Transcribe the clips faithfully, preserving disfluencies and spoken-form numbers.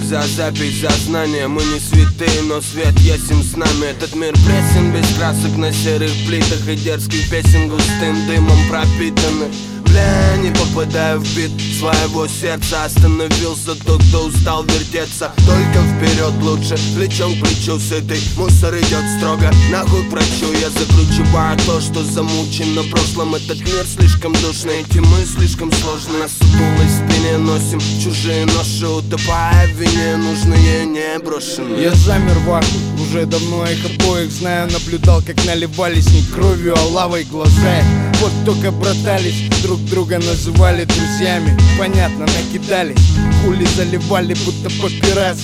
за запись, за знания. Мы не святые, но свет ясен с нами. Этот мир пресен без красок на серых плитах и дерзких песен густым дымом пропитаны. Бля, не попадаю в бит своего сердца. Остановился тот, кто устал вертеться. Только вперед лучше, плечом к плечу с этой. Мусор идет строго, нахуй к врачу. Я закручиваю то, что замучено прошлым. Этот мир слишком душный, эти мы слишком сложны. На сутулой спине носим чужие ноши, утопая в вине, нужные не брошены. Я замер в ахуе, уже давно их обоих знаю. Наблюдал, как наливались не кровью, а лавой глаза. Вот только братались, друг друга называли друзьями. Понятно, накидались, хули заливали, будто папирос.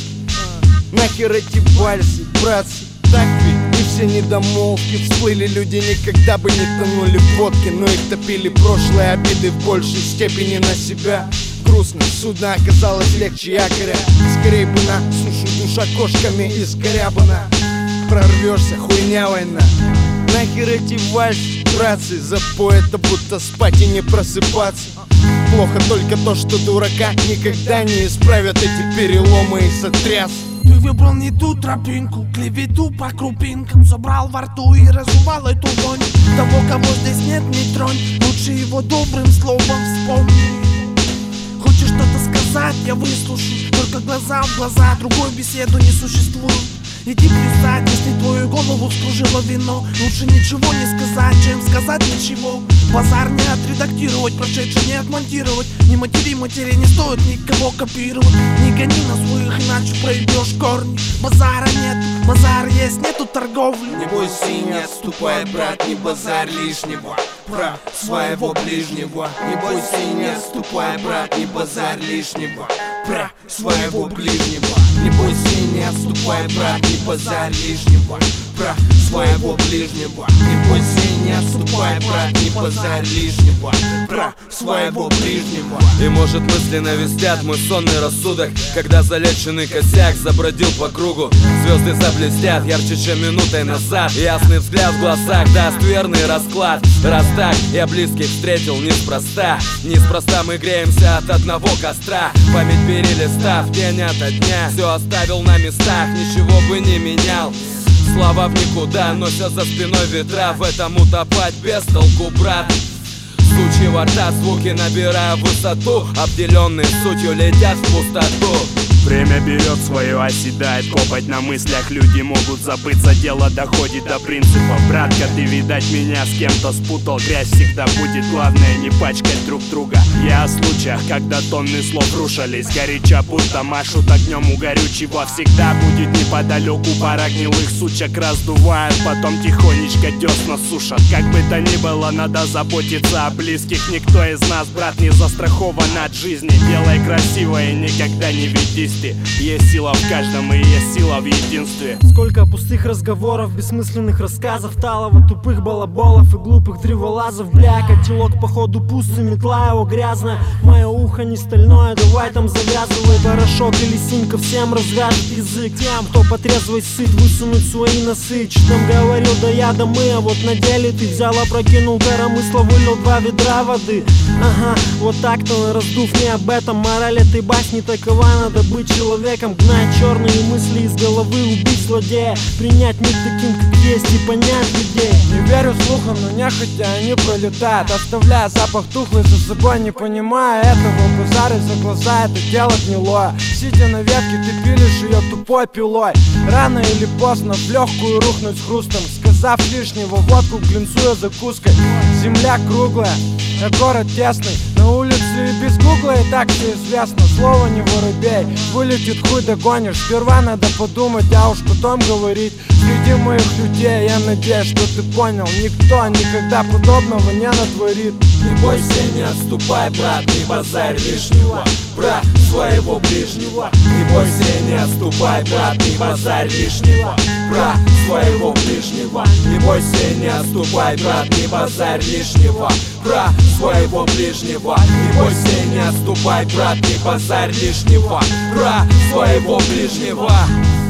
Нахер эти вальсы, братцы, так ведь не все недомолвки. Всплыли люди, никогда бы не тонули в водке, но их топили прошлые обиды в большей степени на себя. Грустно, судно оказалось легче якоря. Скорей бы на сушу душа кошками искорябана. Прорвешься, хуйня война. Нахер эти вальсы, братцы, запой это будто спать и не просыпаться. Плохо только то, что дурака никогда не исправят эти переломы и сотряс. Ты выбрал не ту тропинку, клевету по крупинкам собрал во рту и разувал эту вонь. Того, кого здесь нет, не тронь, лучше его добрым словом вспомни. Хочешь что-то сказать, я выслушаю, только глаза в глаза, другой беседу не существует. Иди плясать, если твою голову вскружило вино. Лучше ничего не сказать, чем сказать ничего. Базар не отредактировать, прошедший не отмонтировать. Не матери матери, не стоит никого копировать. Не гони на своих, иначе проебешь корни. Базара нет, базар есть, нету торговли. Не бойся и не отступай, брат, не базарь лишнего про своего ближнего. Не бойся и не отступай, брат, не базарь лишнего про своего ближнего. Не бойся и не отступай, брат, не базарь лишнего про своего ближнего. Не бойся и не отступай, брат, не базарь лишнего про своего ближнего. И может мысли навестят мой сонный рассудок, когда залеченный косяк забродил по кругу. Звезды заблестят ярче, чем минутой назад. Ясный взгляд в глазах даст верный расклад. Раз так, я близких встретил неспроста. Неспроста мы греемся от одного костра. Память перелистав день ото дня, все оставил на местах, ничего бы не менял. Слова в никуда, носят за спиной ветра. В этом утопать без толку, брат. Сучьи во рта, звуки набирая высоту. Обделенные сутью летят в пустоту. Время берет свое, оседает копоть на мыслях. Люди могут забыться, дело доходит до принципов. Братка, ты, видать, меня с кем-то спутал. Грязь всегда будет, главное не пачкать друг друга. Я о случаях, когда тонны слов рушились горяча, будто машут огнем у горючего. Всегда будет неподалеку пара гнилых сучек, раздувают, потом тихонечко десна сушат. Как бы то ни было, надо заботиться о близких. Никто из нас, брат, не застрахован от жизни. Делай красиво и никогда не ведись. Есть сила в каждом и есть сила в единстве. Сколько пустых разговоров, бессмысленных рассказов, талого, тупых балаболов и глупых древолазов. Бля, котелок походу пустый, метла его грязная. Мое ухо не стальное, давай там завязывай. Порошок или синька всем развяжет язык. Тем, кто потрезвый сыт, высунуть свои носы. Че там говорил, да я, да мы, а вот на деле ты взял, опрокинул коромысло, вылил два ведра воды. Ага, вот так-то, раздув не об этом. Мораль этой басни такова, надо быть человеком, гнать черные мысли из головы, убить злодея, принять мир таким, как есть, и понять людей. Не верю слухам, но нехотя они пролетают, оставляя запах тухлый за собой, не понимая этого. Базары за глаза, это дело гнилое. Сидя на ветке, ты пилишь ее тупой пилой. Рано или поздно в легкую рухнуть с хрустом, сказав лишнего, водку глинцуя закуской. Земля круглая, а город тесный. На улице и без гугла и так все известно. Слово не воробей, вылетит хуй догонишь. Сперва надо подумать, а уж потом говорить. Среди моих людей я надеюсь, что ты понял, никто никогда подобного не натворит. Не бойся, не отступай, брат, не базарь лишнего про своего ближнего. Не бойся, не отступай, брат, не базарь лишнего про своего ближнего. Не бойся, не отступай, брат, не базарь лишнего про своего ближнего. Не бойся, не отступай, брат, не базарь лишнего про своего ближнего.